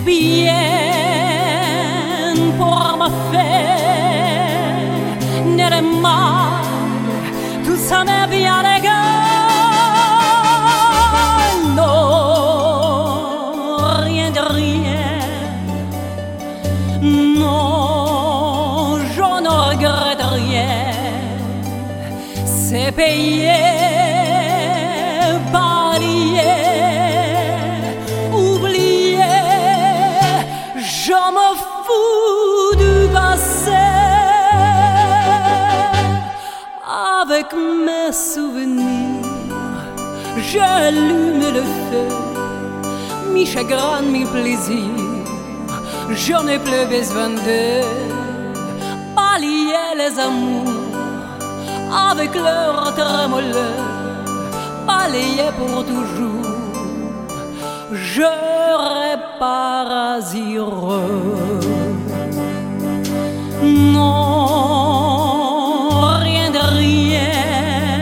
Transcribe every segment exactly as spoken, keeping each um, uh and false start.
bien pour ma fête, ni le mal, tout ça m'est bien égal. Non, rien de rien, non, je ne regrette rien, c'est payé, balayé. Je me fous du passé. Avec mes souvenirs, j'allume le feu. Mi chagrin, mi plaisir, je n'ai plus besoin de balayer les amours avec leur trémolo, balayer pour toujours. Je répare heureux. Non, rien de rien.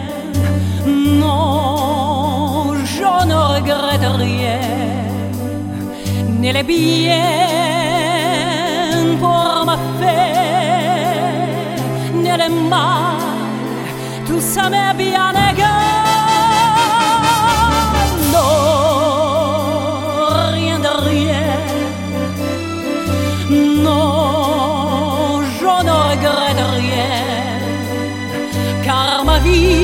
Non, je ne regrette rien. Ni les biens pour ma fête, ni le mal, tout ça m'est bien égal. Non, je ne regrette rien, car ma vie